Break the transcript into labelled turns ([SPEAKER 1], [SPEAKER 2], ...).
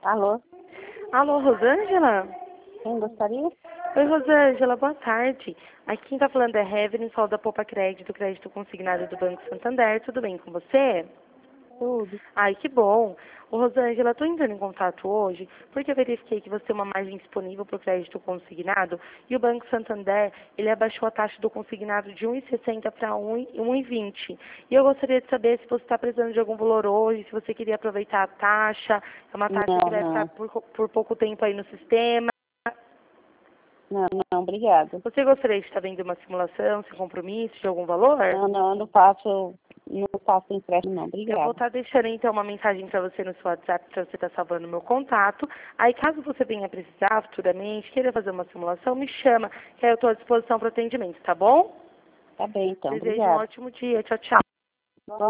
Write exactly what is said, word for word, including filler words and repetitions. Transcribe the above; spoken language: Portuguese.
[SPEAKER 1] Alô,
[SPEAKER 2] Alô, Rosângela?
[SPEAKER 1] quem gostaria?
[SPEAKER 2] Oi, Rosângela, boa tarde. Aqui quem tá falando é Evelyn, falo da Poupa Crédito, crédito consignado do Banco Santander. Tudo bem com você?
[SPEAKER 1] Tudo.
[SPEAKER 2] Ai, que bom. Ô, Rosângela, estou entrando em contato hoje porque eu verifiquei que você tem uma margem disponível para o crédito consignado e o Banco Santander, ele abaixou a taxa do consignado de um vírgula sessenta para um vírgula vinte. E eu gostaria de saber se você está precisando de algum valor hoje, se você queria aproveitar a taxa. É uma taxa que
[SPEAKER 1] Não,
[SPEAKER 2] vai ficar
[SPEAKER 1] não,
[SPEAKER 2] por, por pouco tempo aí no sistema.
[SPEAKER 1] não, não, obrigada.
[SPEAKER 2] Você gostaria de estar vendo uma simulação, sem compromisso, de algum valor?
[SPEAKER 1] Não, não, eu não faço, não faço empréstimo, não,
[SPEAKER 2] Eu vou
[SPEAKER 1] obrigada.
[SPEAKER 2] estar deixando então uma mensagem para você no seu WhatsApp, para você estar salvando o meu contato. Aí caso você venha precisar futuramente, queira fazer uma simulação, me chama, que aí eu estou à disposição para atendimento, tá bom?
[SPEAKER 1] Tá bem, então,
[SPEAKER 2] Desejo um
[SPEAKER 1] obrigada.
[SPEAKER 2] ótimo dia. Tchau, tchau.